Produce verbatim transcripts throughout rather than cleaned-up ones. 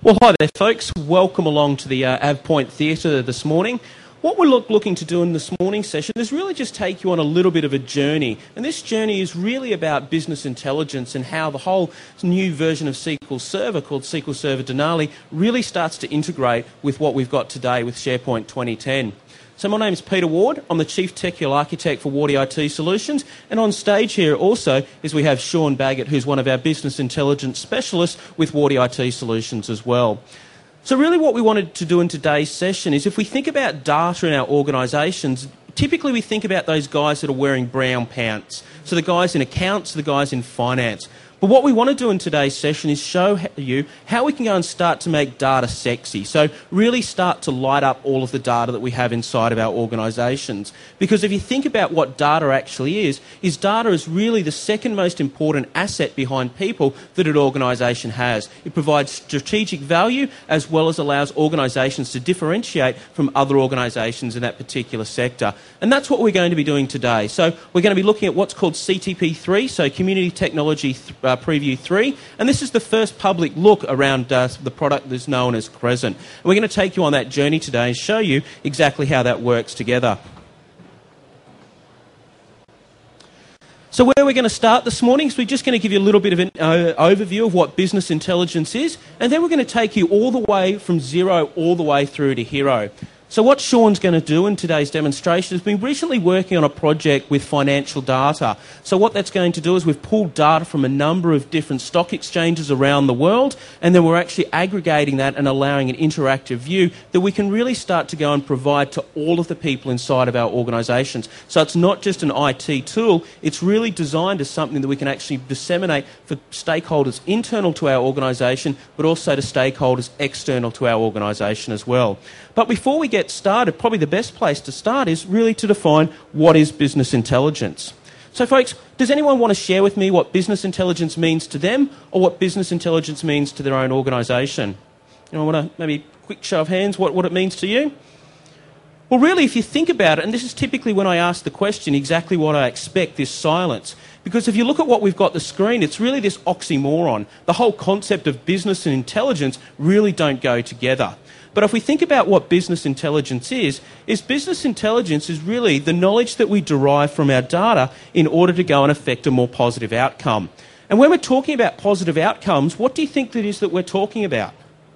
Well, hi there, folks. Welcome along to the uh, AvPoint Theatre this morning. What we're look, looking to do in this morning's session is really just take you on a little bit of a journey. And this journey is really about business intelligence and how the whole new version of S Q L Server called S Q L Server Denali really starts to integrate with what we've got today with SharePoint twenty ten. So my name is Peter Ward. I'm the Chief Technical Architect for Wardy I T Solutions. And on stage here also is we have Sean Baggett, who's one of our Business Intelligence Specialists with Wardy I T Solutions as well. So really what we wanted to do in today's session is if we think about data in our organisations, typically we think about those guys that are wearing brown pants. So the guys in accounts, the guys in finance. But what we want to do in today's session is show you how we can go and start to make data sexy. So really start to light up all of the data that we have inside of our organisations. Because if you think about what data actually is, is data is really the second most important asset behind people that an organisation has. It provides strategic value as well as allows organisations to differentiate from other organisations in that particular sector. And that's what we're going to be doing today. So we're going to be looking at what's called C T P three, so Community Technology th Uh, Preview three, and this is the first public look around uh, the product that's known as Crescent. And we're going to take you on that journey today and show you exactly how that works together. So where we're going to start this morning is we're just going to give you a little bit of an uh, overview of what business intelligence is, and then we're going to take you all the way from zero all the way through to hero. So what Sean's going to do in today's demonstration is we've recently working on a project with financial data. So what that's going to do is we've pulled data from a number of different stock exchanges around the world, and then we're actually aggregating that and allowing an interactive view that we can really start to go and provide to all of the people inside of our organisations. So it's not just an I T tool, it's really designed as something that we can actually disseminate for stakeholders internal to our organisation, but also to stakeholders external to our organisation as well. But before we get started, probably the best place to start is really to define what is business intelligence. So folks, does anyone want to share with me what business intelligence means to them or what business intelligence means to their own organisation? You know, I want to maybe quick show of hands what, what it means to you? Well, really, if you think about it, and this is typically when I ask the question exactly what I expect, this silence. Because if you look at what we've got on the screen, it's really this oxymoron. The whole concept of business and intelligence really don't go together. But if we think about what business intelligence is, is business intelligence is really the knowledge that we derive from our data in order to go and affect a more positive outcome. And when we're talking about positive outcomes, what do you think that is that we're talking about?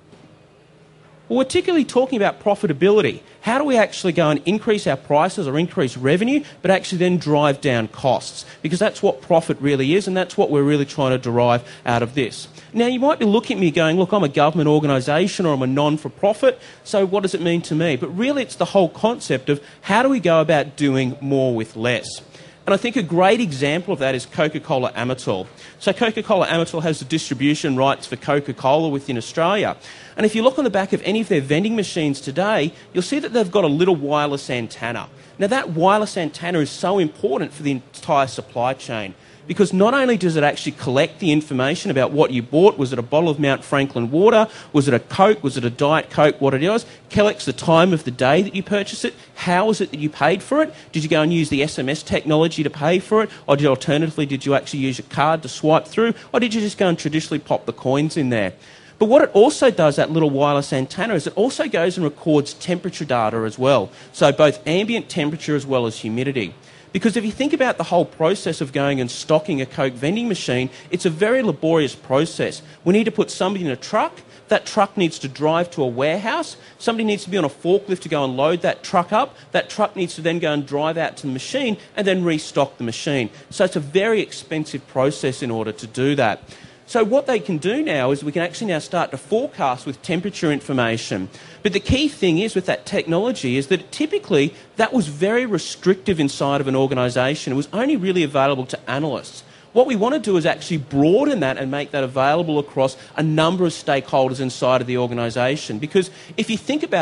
Well, we're particularly talking about profitability. How do we actually go and increase our prices or increase revenue, but actually then drive down costs? Because that's what profit really is, and that's what we're really trying to derive out of this. Now, you might be looking at me going, look, I'm a government organisation or I'm a non-for-profit, so what does it mean to me? But really, it's the whole concept of how do we go about doing more with less? And I think a great example of that is Coca-Cola Amatil. So Coca-Cola Amatil has the distribution rights for Coca-Cola within Australia. And if you look on the back of any of their vending machines today, you'll see that they've got a little wireless antenna. Now that wireless antenna is so important for the entire supply chain, because not only does it actually collect the information about what you bought, was it a bottle of Mount Franklin water, was it a Coke, was it a Diet Coke, what it was, collects the time of the day that you purchased it, how is it that you paid for it, did you go and use the S M S technology to pay for it, or did, alternatively did you actually use your card to swipe through, or did you just go and traditionally pop the coins in there? But what it also does, that little wireless antenna, is it also goes and records temperature data as well, so both ambient temperature as well as humidity. Because if you think about the whole process of going and stocking a Coke vending machine, it's a very laborious process. We need to put somebody in a truck, that truck needs to drive to a warehouse, somebody needs to be on a forklift to go and load that truck up, that truck needs to then go and drive out to the machine and then restock the machine. So it's a very expensive process in order to do that. So what they can do now is we can actually now start to forecast with temperature information. But the key thing is with that technology is that typically that was very restrictive inside of an organisation. It was only really available to analysts. What we want to do is actually broaden that and make that available across a number of stakeholders inside of the organisation. Because if you think about it,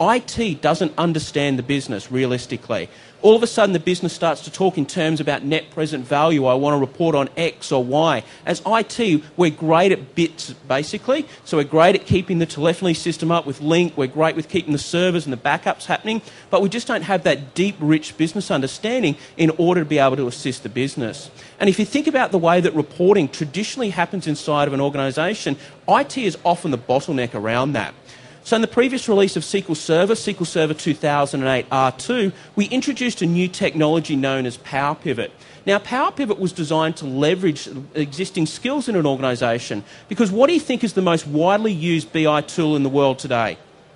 I T doesn't understand the business realistically. All of a sudden, the business starts to talk in terms about net present value. I want to report on X or Y. As I T, we're great at bits, basically. So we're great at keeping the telephony system up with Link. We're great with keeping the servers and the backups happening. But we just don't have that deep, rich business understanding in order to be able to assist the business. And if you think about the way that reporting traditionally happens inside of an organisation, I T is often the bottleneck around that. So in the previous release of S Q L Server, S Q L Server two thousand eight R two, we introduced a new technology known as Power Pivot. Now, Power Pivot was designed to leverage existing skills in an organisation, because what do you think is the most widely used B I tool in the world today?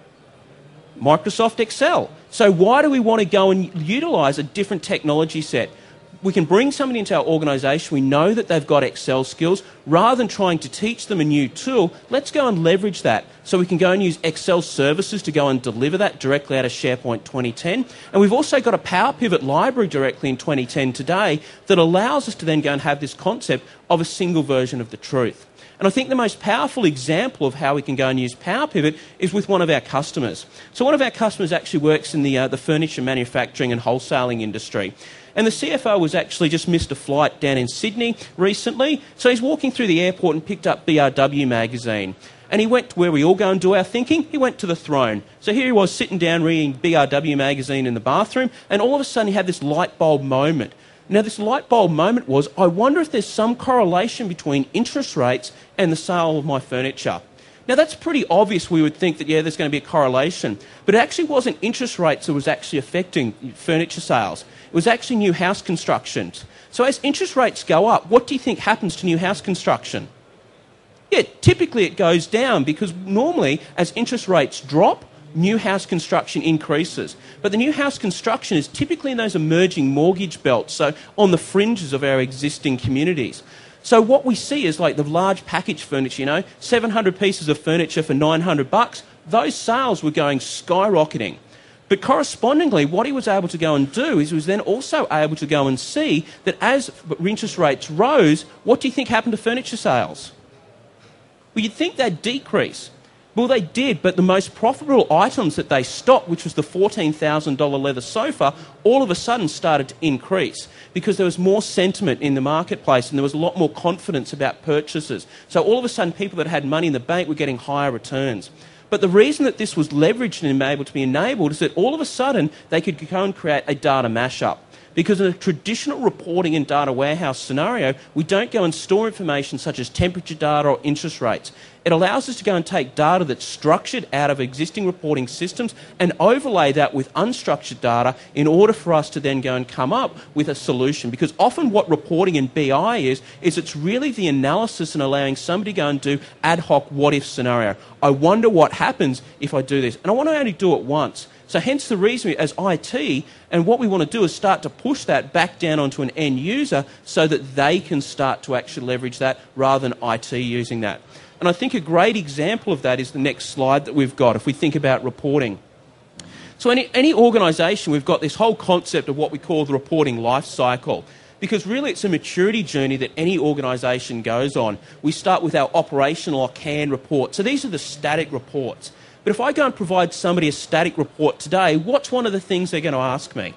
Microsoft Excel. So why do we want to go and utilise a different technology set? We can bring somebody into our organisation, we know that they've got Excel skills, rather than trying to teach them a new tool, let's go and leverage that. So we can go and use Excel services to go and deliver that directly out of SharePoint twenty ten. And we've also got a Power Pivot library directly in twenty ten today that allows us to then go and have this concept of a single version of the truth. And I think the most powerful example of how we can go and use Power Pivot is with one of our customers. So one of our customers actually works in the, uh, the furniture manufacturing and wholesaling industry. And the C F O was actually just missed a flight down in Sydney recently. So he's walking through the airport and picked up B R W magazine. And he went to where we all go and do our thinking. He went to the throne. So here he was sitting down reading B R W magazine in the bathroom. And all of a sudden he had this light bulb moment. Now, this light bulb moment was, I wonder if there's some correlation between interest rates and the sale of my furniture. Now, that's pretty obvious. We would think that, yeah, there's going to be a correlation. But it actually wasn't interest rates that was actually affecting furniture sales. It was actually new house constructions. So as interest rates go up, what do you think happens to new house construction? Yeah, typically it goes down, because normally as interest rates drop, new house construction increases. But the new house construction is typically in those emerging mortgage belts, so on the fringes of our existing communities. So what we see is like the large package furniture, you know, seven hundred pieces of furniture for nine hundred bucks, those sales were going skyrocketing. But correspondingly, what he was able to go and do is he was then also able to go and see that as interest rates rose, what do you think happened to furniture sales? Well, you'd think they'd decrease. Well, they did, but the most profitable items that they stocked, which was the fourteen thousand dollars leather sofa, all of a sudden started to increase because there was more sentiment in the marketplace and there was a lot more confidence about purchases. So all of a sudden, people that had money in the bank were getting higher returns. But the reason that this was leveraged and able to be enabled is that all of a sudden, they could go and create a data mashup. Because in a traditional reporting and data warehouse scenario, we don't go and store information such as temperature data or interest rates. It allows us to go and take data that's structured out of existing reporting systems and overlay that with unstructured data in order for us to then go and come up with a solution. Because often what reporting in B I is, is it's really the analysis and allowing somebody to go and do ad hoc what-if scenario. I wonder what happens if I do this. And I want to only do it once. So hence the reason as I T, and what we want to do is start to push that back down onto an end user so that they can start to actually leverage that rather than I T using that. And I think a great example of that is the next slide that we've got, if we think about reporting. So any, any organisation, we've got this whole concept of what we call the reporting life cycle. Because really it's a maturity journey that any organisation goes on. We start with our operational or canned report. So these are the static reports. But if I go and provide somebody a static report today, what's one of the things they're going to ask me?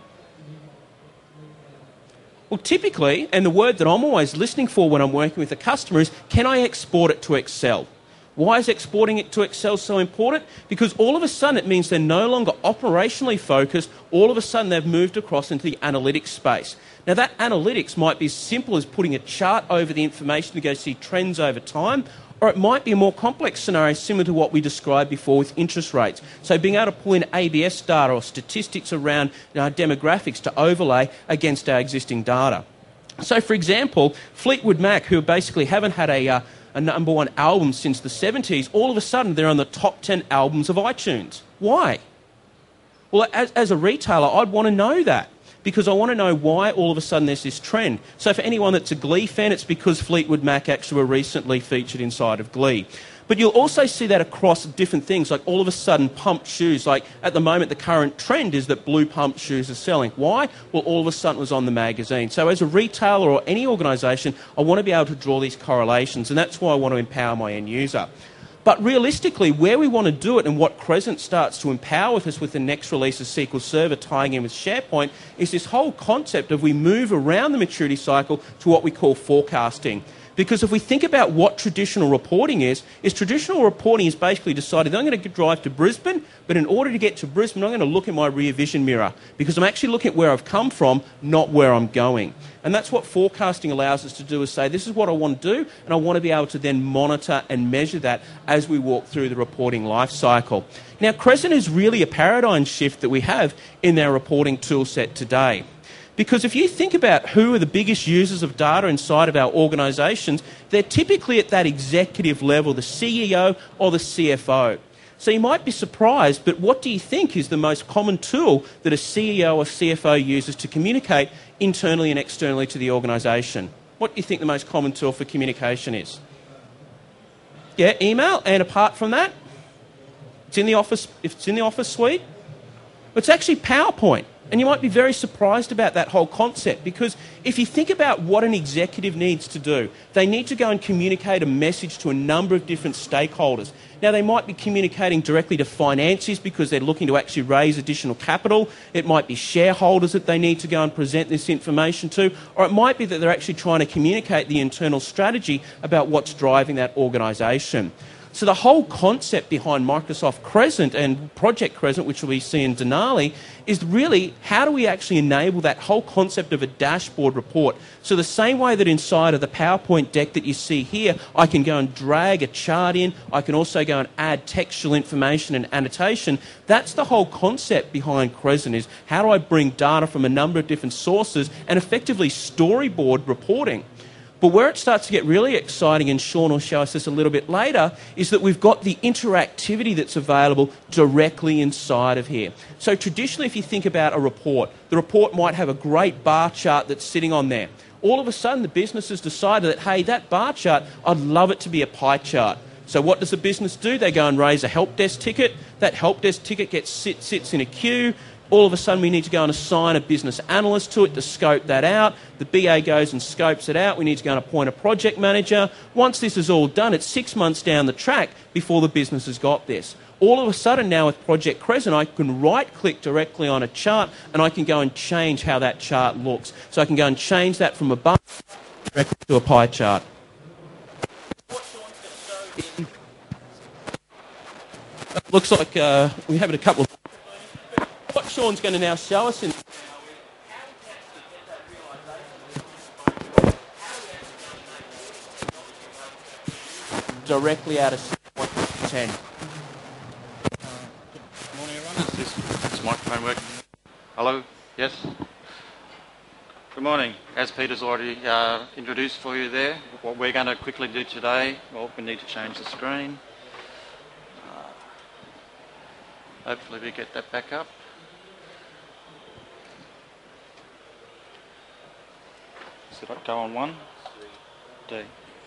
Well, typically, and the word that I'm always listening for when I'm working with a customer is, can I export it to Excel? Why is exporting it to Excel so important? Because all of a sudden it means they're no longer operationally focused. All of a sudden they've moved across into the analytics space. Now that analytics might be as simple as putting a chart over the information to go see trends over time, or it might be a more complex scenario similar to what we described before with interest rates. So being able to pull in A B S data or statistics around you know, demographics to overlay against our existing data. So for example, Fleetwood Mac, who basically haven't had a, uh, a number one album since the seventies, all of a sudden they're on the top ten albums of iTunes. Why? Well, as, as a retailer, I'd want to know that, because I want to know why all of a sudden there's this trend. So for anyone that's a Glee fan, it's because Fleetwood Mac actually were recently featured inside of Glee. But you'll also see that across different things, like all of a sudden pumped shoes. Like at the moment, the current trend is that blue pumped shoes are selling. Why? Well, all of a sudden it was on the magazine. So as a retailer or any organisation, I want to be able to draw these correlations, and that's why I want to empower my end user. But realistically, where we want to do it and what Crescent starts to empower us with the next release of S Q L Server tying in with SharePoint is this whole concept of we move around the maturity cycle to what we call forecasting. Because if we think about what traditional reporting is, is traditional reporting is basically decided I'm going to drive to Brisbane, but in order to get to Brisbane, I'm going to look in my rear vision mirror because I'm actually looking at where I've come from, not where I'm going. And that's what forecasting allows us to do, is say, this is what I want to do, and I want to be able to then monitor and measure that as we walk through the reporting life cycle. Now, Crescent is really a paradigm shift that we have in our reporting toolset today. Because if you think about who are the biggest users of data inside of our organisations, they're typically at that executive level, the C E O or the C F O. So you might be surprised, but what do you think is the most common tool that a C E O or C F O uses to communicate internally and externally to the organisation? What do you think the most common tool for communication is? Yeah, email. And apart from that, it's in the office. If it's in the office suite, it's actually PowerPoint. And you might be very surprised about that whole concept, because if you think about what an executive needs to do, they need to go and communicate a message to a number of different stakeholders. Now, they might be communicating directly to financiers because they're looking to actually raise additional capital. It might be shareholders that they need to go and present this information to, or it might be that they're actually trying to communicate the internal strategy about what's driving that organisation. So the whole concept behind Microsoft Crescent and Project Crescent, which we see in Denali, is really how do we actually enable that whole concept of a dashboard report. So the same way that inside of the PowerPoint deck that you see here, I can go and drag a chart in, I can also go and add textual information and annotation. That's the whole concept behind Crescent, is how do I bring data from a number of different sources and effectively storyboard reporting. But where it starts to get really exciting, and Sean will show us this a little bit later, is that we've got the interactivity that's available directly inside of here. So traditionally, if you think about a report, the report might have a great bar chart that's sitting on there. All of a sudden, the business has decided that, hey, that bar chart, I'd love it to be a pie chart. So what does the business do? They go and raise a help desk ticket. That help desk ticket gets sit, sits in a queue. All of a sudden, we need to go and assign a business analyst to it to scope that out. The B A goes and scopes it out. We need to go and appoint a project manager. Once this is all done, it's six months down the track before the business has got this. All of a sudden now with Project Crescent, I can right-click directly on a chart and I can go and change how that chart looks. So I can go and change that from a bar directly to a pie chart. Looks like uh, we have it a couple of... What Sean's going to now show us in directly out of ten. Uh, good morning, everyone. Is this, is this microphone working? Hello? Yes? Good morning. As Peter's already uh, introduced for you there, what we're going to quickly do today, well, we need to change the screen. Uh, hopefully we get that back up. Did I go on one? D.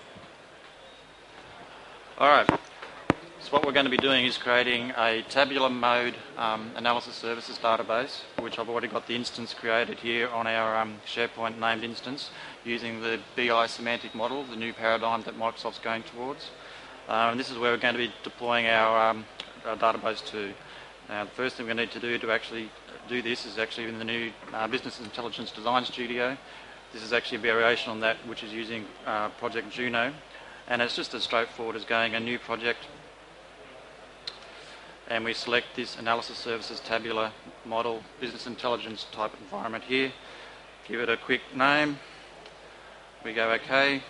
Alright, so what we're going to be doing is creating a tabular mode um, analysis services database, which I've already got the instance created here on our um, SharePoint named instance, using the B I semantic model, the new paradigm that Microsoft's going towards. Uh, and this is where we're going to be deploying our, um, our database to. Now, the first thing we need to do to actually do this is actually in the new uh, Business Intelligence Design Studio. This is actually a variation on that, which is using uh, Project Juno, and it's just as straightforward as going a new project, and we select this analysis services tabular model business intelligence type environment here, give it a quick name, we go OK,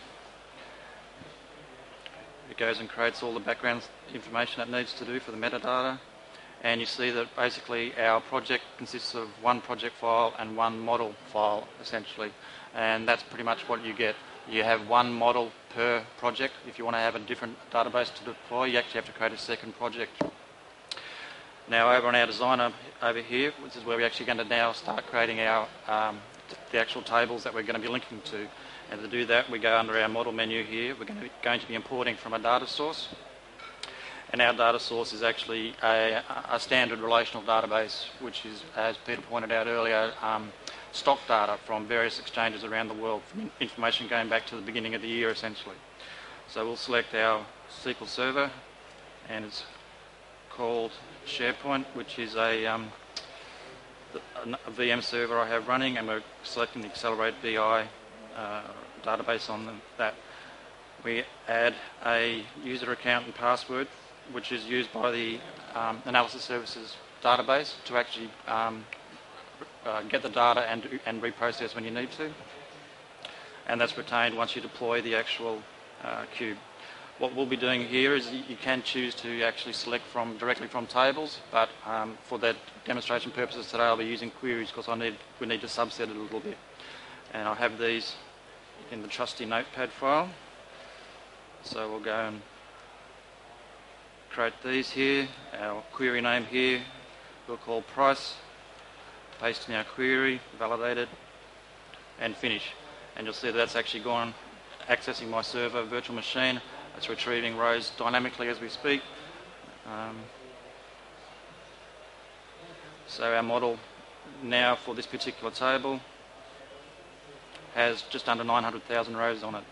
it goes and creates all the background information it needs to do for the metadata, and you see that basically our project consists of one project file and one model file essentially. And that's pretty much what you get. You have one model per project. If you want to have a different database to deploy, you actually have to create a second project. Now over on our designer over here, which is where we're actually going to now start creating our um, the actual tables that we're going to be linking to. And to do that, we go under our model menu here. We're going to be, going to be importing from a data source. And our data source is actually a, a standard relational database, which is, as Peter pointed out earlier, um, stock data from various exchanges around the world, from information going back to the beginning of the year essentially. So we'll select our S Q L Server and it's called SharePoint, which is a, um, a V M server I have running, and we're selecting the Accelerate B I uh, database on them, that. We add a user account and password, which is used by the um, analysis services database to actually um, uh, get the data and, and reprocess when you need to. And that's retained once you deploy the actual uh, cube. What we'll be doing here is you can choose to actually select from directly from tables, but um, for that demonstration purposes today I'll be using queries because I need we need to subset it a little bit. And I have these in the trusty notepad file. So we'll go and create these here, our query name here, we'll call price, paste in our query, validate it, and finish. And you'll see that that's actually gone, accessing my server virtual machine. It's retrieving rows dynamically as we speak. Um, so our model now for this particular table has just under nine hundred thousand rows on it.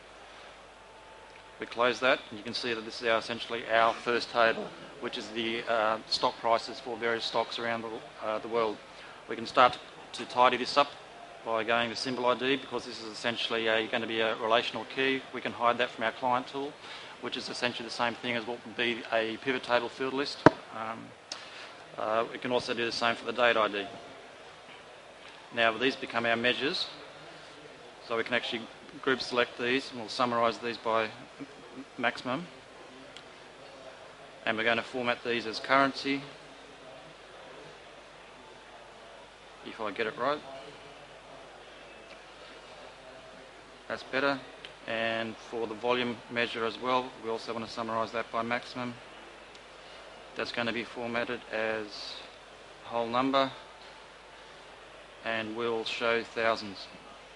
We close that, and you can see that this is our, essentially our first table, which is the uh, stock prices for various stocks around the, uh, the world. We can start to tidy this up by going to symbol I D, because this is essentially a, going to be a relational key. We can hide that from our client tool, which is essentially the same thing as what would be a pivot table field list. Um, uh, we can also do the same for the date I D. Now these become our measures, so we can actually group select these, and we'll summarise these by maximum, and we're going to format these as currency, if I get it right. That's better. And for the volume measure as well, we also want to summarise that by maximum. That's going to be formatted as whole number, and we'll show thousands.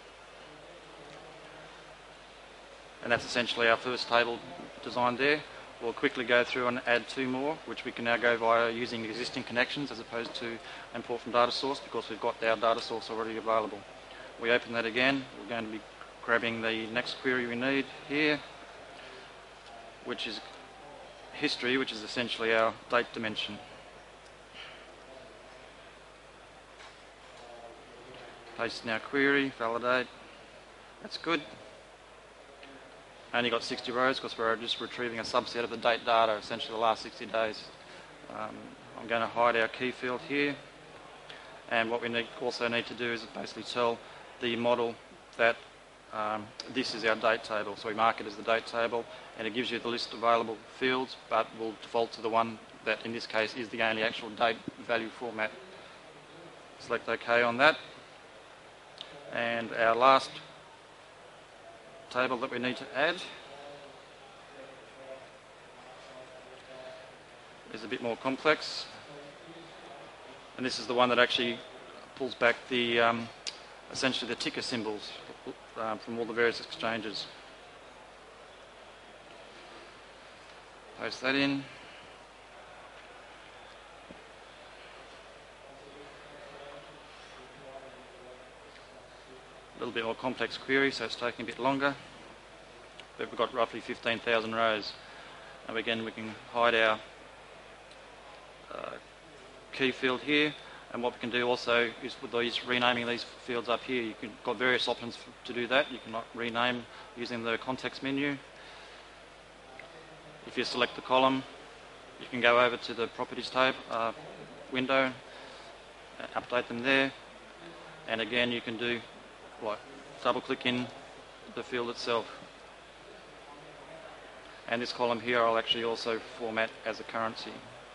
And that's essentially our first table designed there. We'll quickly go through and add two more, which we can now go via using existing connections as opposed to import from data source, because we've got our data source already available. We open that again. We're going to be grabbing the next query we need here, which is history, which is essentially our date dimension. Paste in our query, validate. That's good. Only got sixty rows because we're just retrieving a subset of the date data, essentially the last sixty days. Um, I'm going to hide our key field here, and what we need, also need to do is basically tell the model that um, this is our date table. So we mark it as the date table, and it gives you the list of available fields, but will default to the one that in this case is the only actual date value format. Select OK on that, and our last table that we need to add is a bit more complex, and this is the one that actually pulls back the um, essentially the ticker symbols uh, from all the various exchanges. Paste that in. A little bit more complex query, so it's taking a bit longer, but we've got roughly fifteen thousand rows. And again, we can hide our uh, key field here, and what we can do also is with these renaming these fields up here, you can got various options to do that. You can rename using the context menu. If you select the column, you can go over to the properties tab uh, window, uh, update them there, and again you can do like double click in the field itself. And this column here I'll actually also format as a currency.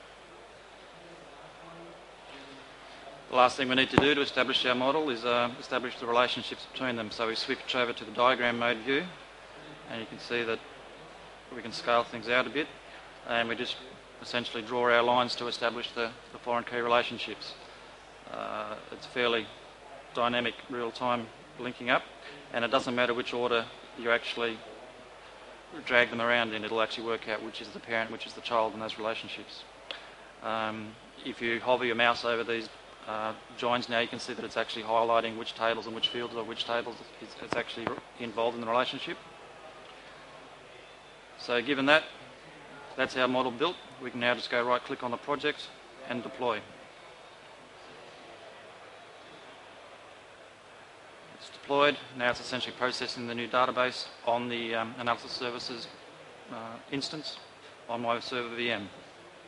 The last thing we need to do to establish our model is uh, establish the relationships between them. So we switch over to the diagram mode view, and you can see that we can scale things out a bit, and we just essentially draw our lines to establish the, the foreign key relationships. Uh, it's fairly dynamic real-time linking up, and it doesn't matter which order you actually drag them around in, it'll actually work out which is the parent, which is the child in those relationships. Um, if you hover your mouse over these uh, joins now, you can see that it's actually highlighting which tables and which fields or which tables it's, it's actually involved in the relationship. So given that, that's our model built. We can now just go right click on the project and deploy. It's deployed. Now it's essentially processing the new database on the um, analysis services uh, instance on my server V M.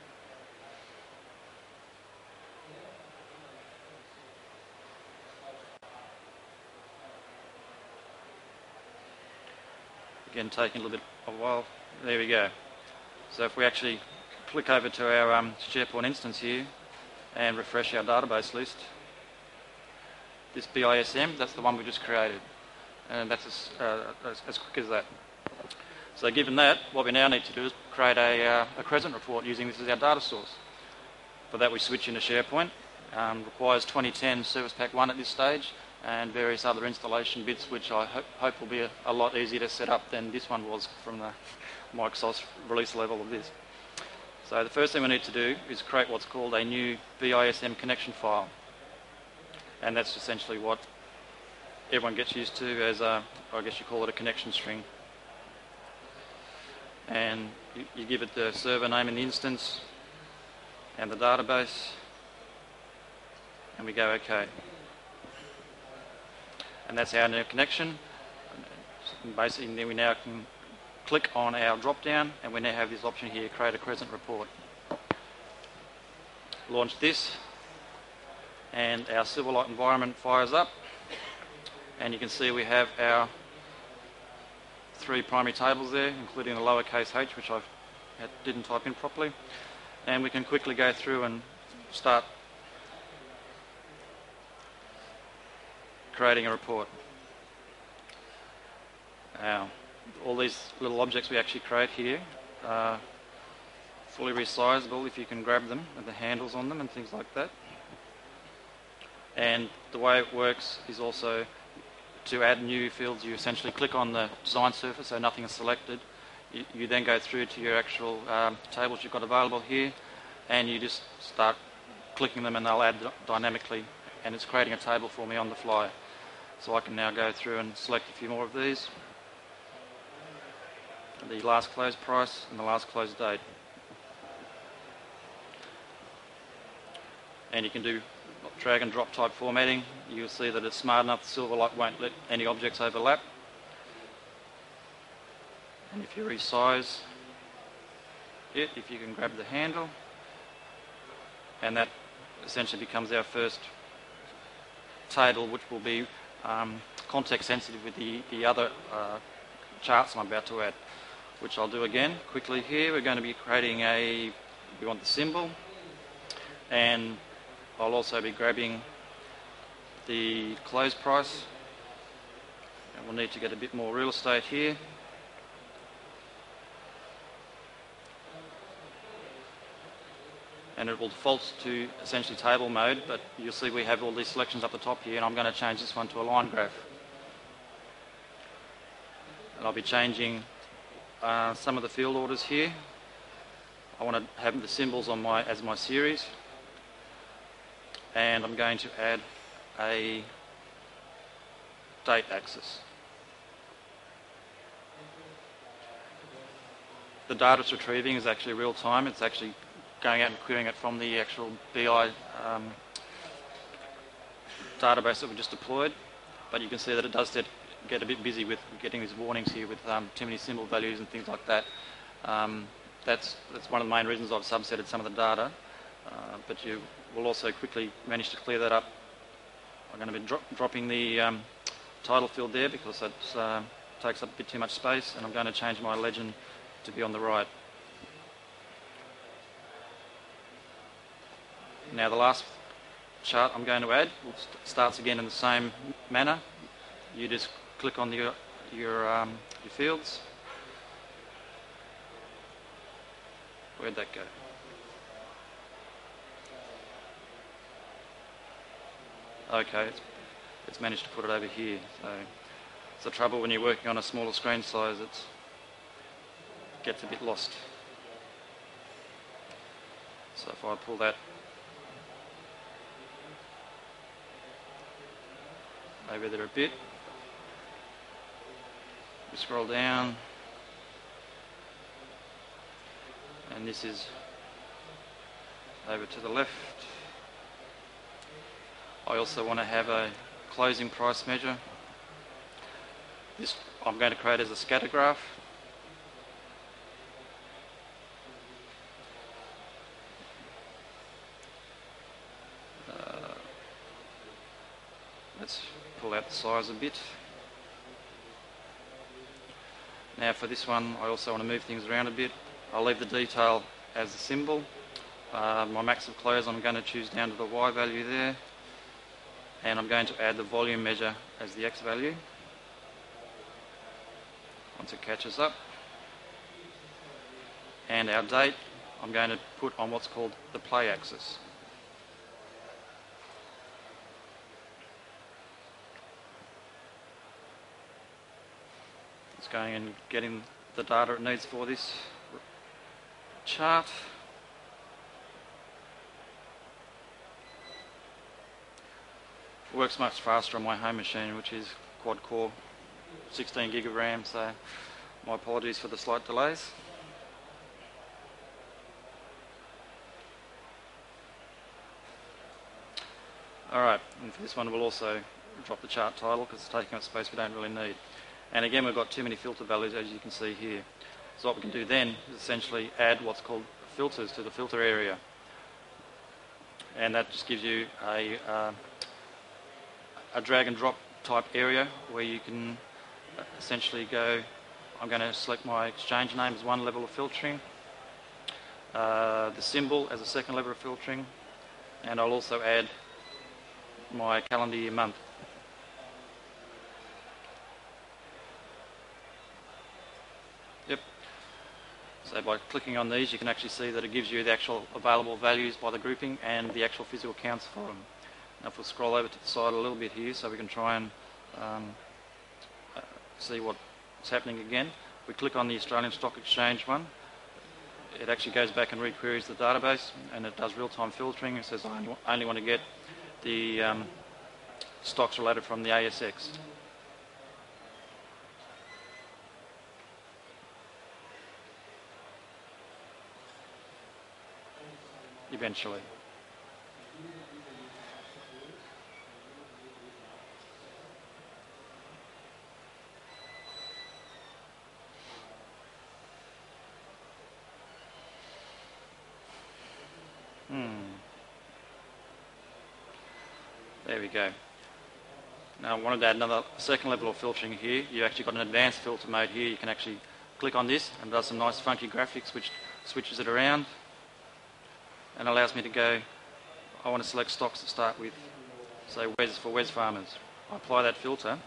Again, taking a little bit of a while. There we go. So if we actually click over to our um, SharePoint instance here and refresh our database list, this B I S M, that's the one we just created. And that's as, uh, as, as quick as that. So given that, what we now need to do is create a, uh, a Crescent report using this as our data source. For that we switch into SharePoint. Um, requires twenty ten Service Pack one at this stage, and various other installation bits which I hope, hope will be a, a lot easier to set up than this one was from the Microsoft release level of this. So the first thing we need to do is create what's called a new B I S M connection file. And that's essentially what everyone gets used to as a, I guess you call it a connection string. And you, you give it the server name in the instance and the database, and we go OK. And that's our new connection. And basically, then we now can click on our drop down, and we now have this option here, create a Crescent report. Launch this, and our Silverlight environment fires up, and you can see we have our three primary tables there, including the lowercase h, which I didn't type in properly. And we can quickly go through and start creating a report. Now, all these little objects we actually create here are fully resizable if you can grab them and the handles on them and things like that. And the way it works is also to add new fields, you essentially click on the design surface so nothing is selected. You, you then go through to your actual um, tables you've got available here, and you just start clicking them and they'll add dynamically, and it's creating a table for me on the fly. So I can now go through and select a few more of these. The last close price and the last close date. And you can do drag and drop type formatting. You'll see that it's smart enough, Silverlight won't let any objects overlap. And if you resize it, if you can grab the handle, and that essentially becomes our first table, which will be um, context sensitive with the, the other uh, charts I'm about to add, which I'll do again quickly here. We're going to be creating a, we want the symbol, and I'll also be grabbing the close price, and we'll need to get a bit more real estate here. And it will default to essentially table mode, but you'll see we have all these selections up the top here, and I'm going to change this one to a line graph. And I'll be changing uh, some of the field orders here. I want to have the symbols on my as my series, and I'm going to add a date axis. The data it's retrieving is actually real time. It's actually going out and querying it from the actual B I um, database that we just deployed, but you can see that it does get a bit busy with getting these warnings here with um, too many symbol values and things like that. Um, that's, that's one of the main reasons I've subsetted some of the data, uh, but you will also quickly manage to clear that up. I'm going to be dro dropping the um, title field there because it uh, takes up a bit too much space, and I'm going to change my legend to be on the right. Now the last chart I'm going to add starts again in the same manner. You just click on the, your, um, your fields. Where'd that go? Okay, it's, it's managed to put it over here. So it's the trouble when you're working on a smaller screen size, it gets a bit lost. So if I pull that over there a bit, we scroll down, and this is over to the left. I also want to have a closing price measure. This I'm going to create as a scatter graph. Uh, let's pull out the size a bit. Now for this one, I also want to move things around a bit. I'll leave the detail as the symbol. Uh, my max of close I'm going to choose down to the Y value there, and I'm going to add the volume measure as the X value once it catches up. And our date I'm going to put on what's called the play axis. It's going and getting the data it needs for this chart. It works much faster on my home machine, which is quad core, sixteen gig of RAM, so my apologies for the slight delays. Alright, and for this one we'll also drop the chart title because it's taking up space we don't really need. And again, we've got too many filter values, as you can see here. So what we can do then is essentially add what's called filters to the filter area. And that just gives you a, uh, a drag and drop type area where you can essentially go, I'm going to select my exchange name as one level of filtering, uh, the symbol as a second level of filtering, and I'll also add my calendar year month. Yep. So by clicking on these, you can actually see that it gives you the actual available values by the grouping and the actual physical counts for them. Now if we'll scroll over to the side a little bit here so we can try and um, uh, see what's happening again. We click on the Australian Stock Exchange one. It actually goes back and re-queries the database, and it does real-time filtering. It says I only, only want to get the um, stocks related from the A S X. Eventually. Hmm. There we go. Now I wanted to add another second level of filtering here. You actually got an advanced filter mode here. You can actually click on this and it does some nice funky graphics which switches it around and allows me to go, I want to select stocks to start with. So Wes for Wesfarmers. I apply that filter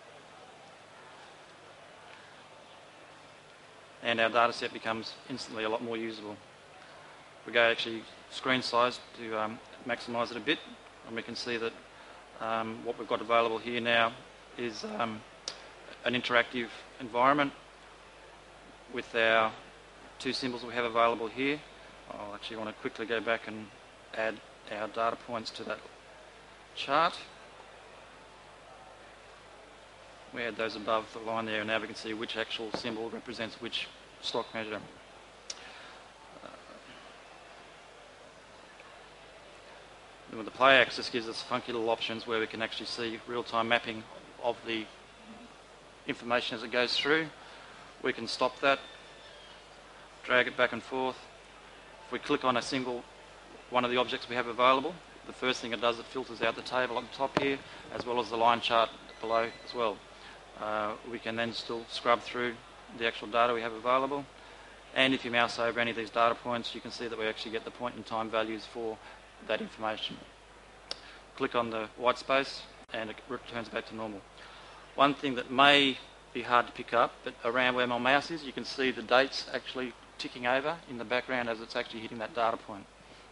and our data set becomes instantly a lot more usable. We go actually screen size to um, maximise it a bit, and we can see that um, what we've got available here now is um, an interactive environment with our two symbols we have available here. I'll actually want to quickly go back and add our data points to that chart. We add those above the line there, and now we can see which actual symbol represents which stock measure. With the play axis gives us funky little options where we can actually see real-time mapping of the information as it goes through. We can stop that, drag it back and forth. If we click on a single one of the objects we have available, the first thing it does, it filters out the table on the top here, as well as the line chart below as well. Uh, we can then still scrub through the actual data we have available, and if you mouse over any of these data points, you can see that we actually get the point in time values for that information. Click on the white space and it returns back to normal. One thing that may be hard to pick up, but around where my mouse is, you can see the dates actually ticking over in the background as it's actually hitting that data point.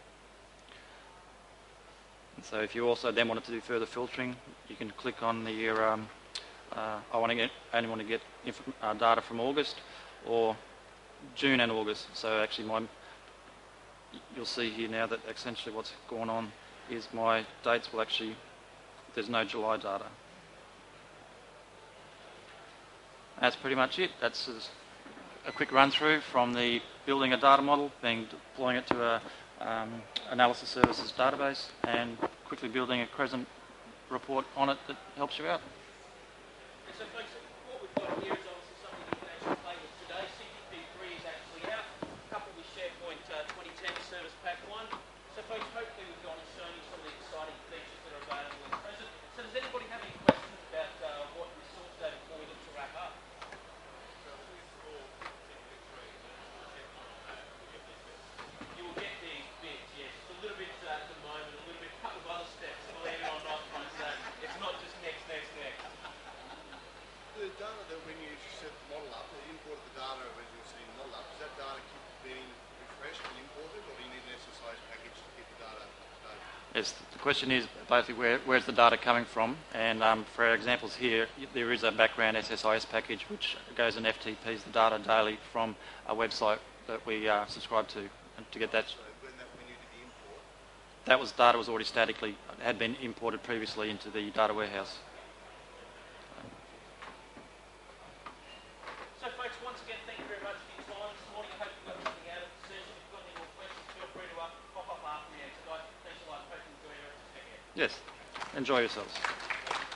And so if you also then wanted to do further filtering, you can click on the um, uh, I want to get, only want to get inf uh, data from August or June and August. So actually my you'll see here now that essentially what's going on is my dates will actually, there's no July data. That's pretty much it. That's as a quick run through from the building a data model, then deploying it to a um, analysis services database, and quickly building a Crescent report on it that helps you out. And so folks, what we've got here is obviously something you can actually play with today. C G P three is actually out, coupled with SharePoint uh, twenty ten Service Pack one. So folks, hopefully we've gone and shown you some of the exciting features that are available in Crescent. So does anybody have any questions about uh, what we saw today before we look to wrap up? You will get these bits, yes. It's a little bit uh, at the moment, a little bit, a couple of other steps, believe it or not, but uh, it's not just next, next, next. The data that when you set the model up, the import of the data when you're setting the model up, does that data keep being refreshed and imported, or do you need an S S I S package to keep the data up to date? Yes, the question is basically where, where's the data coming from, and um, for our examples here, there is a background S S I S package which goes and F T Ps the data daily from a website that we uh, subscribe to, and to get that. So when, that, when you did the import, That was data was already statically had been imported previously into the data warehouse. So folks, once again, thank you very much for your time this morning. I hope you got something out of the session. If you've got any more questions, feel free to uh, pop up after the answer, guys. Thanks a lot. Hope you enjoy your rest of the day. Yes, enjoy yourselves.